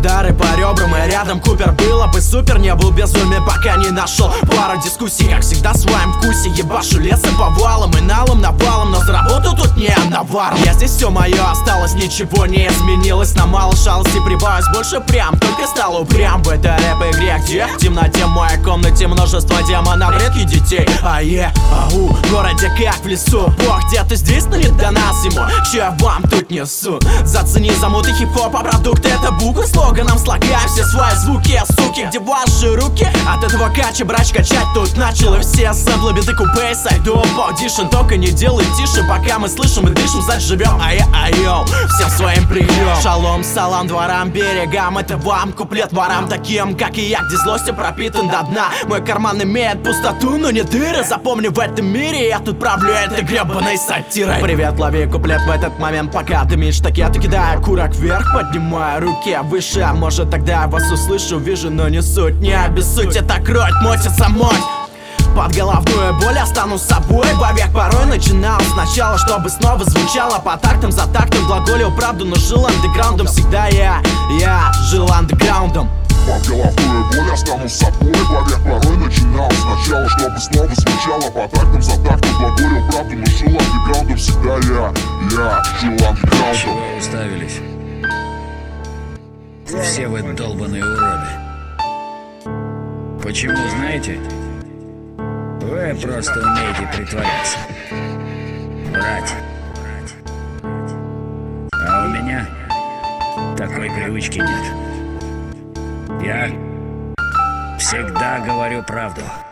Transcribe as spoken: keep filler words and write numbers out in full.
удары по ребрам и рядом Купер. Было бы супер, не был безумен, пока не нашел пару дискуссий. Как всегда в своем вкусе ебашу лесом повалом и налом навалом, но за работу тут не навар. Я здесь все мое осталось, ничего не изменилось. На мало шалости прибавилось больше прям, только стал упрям в этой рэп-игре, где в темноте в моей комнате множество демонов, редких детей. А е, ау, в городе как в лесу. Бог, где-то здесь, но не до нас ему. Че я вам тут несу? Зацени замуты хип-хопа, продукты это буквы. Слоганом слагаю все свои звуки, суки, где ваши руки? От этого кача брач качать тут начал. И все сэмплы, биты, купе, сайду, аудишн. Только не делай тише, пока мы слышим и дышим, значит живем. Ай, айо, всем своим прием. Шалом, салам, дворам, берегам. Это вам куплет ворам, таким, как и я, где злостью пропитан до дна. Мой карман имеет пустоту, но не дыры. Запомни, в этом мире я тут правлю этой гребаной сатирой. Привет, лови куплет в этот момент, пока дымишь такие-то, кидаю курок вверх, поднимаю руки выше. А может тогда я вас услышу, вижу, но не суть. Не обессудь, это кровь, мочится мой. Под головную боль останусь собой. Вовек порой начинал сначала, чтобы снова звучало по тактам, за тактом глаголил правду, но жил андеграундом. Всегда я, я жил андеграундом. Под головную боль останусь собой. Вовек порой начинал сначала, чтобы снова звучало по тактам, за тактом глаголил правду, но жил андеграундом. Всегда я, я жил андеграундом. Чего вы уставились? Все вы долбаные уроды. Почему, знаете? Вы просто умеете притворяться, врать. А у меня такой привычки нет. Я всегда говорю правду.